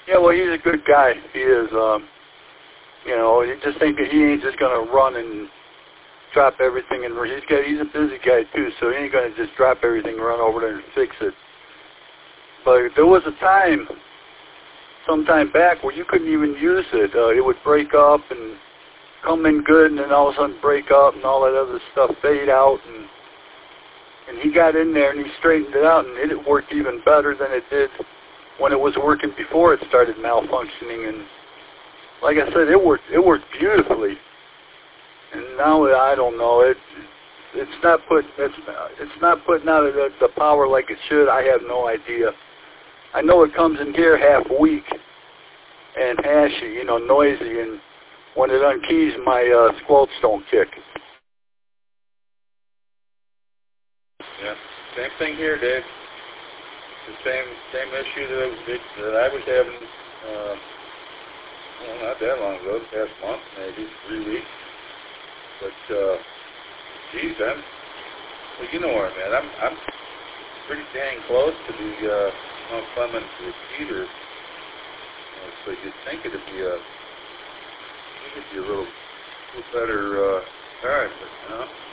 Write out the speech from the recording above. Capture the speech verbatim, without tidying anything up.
Yeah, well, he's a good guy. He is. Um, you know, you just think that he ain't just gonna run and drop everything, and he's got he's a busy guy too, so he ain't gonna just drop everything, run over there and fix it. But there was a time, some time back, where you couldn't even use it. Uh, it would break up and come in good, and then all of a sudden break up, and all that other stuff fade out, and and he got in there and he straightened it out, and it worked even better than it did when it was working before it started malfunctioning. And like I said, it worked it worked beautifully. And now I don't know, it it's not put it's it's not putting out the, the power like it should. I have no idea. I know it comes in here half weak and hashy, you know, noisy, and when it unkeys, my uh, squelch don't kick. Yeah, same thing here, Dave. The same same issue that, that, that I was having, uh, well, not that long ago, the past month, maybe three weeks. But, uh, geez, I'm, well, you know where I'm at. I'm, I'm pretty dang close to the uh, Mount Clemens repeater. Uh, so you'd think it'd be a, I think it'd be a little, little better, uh, all right, but no.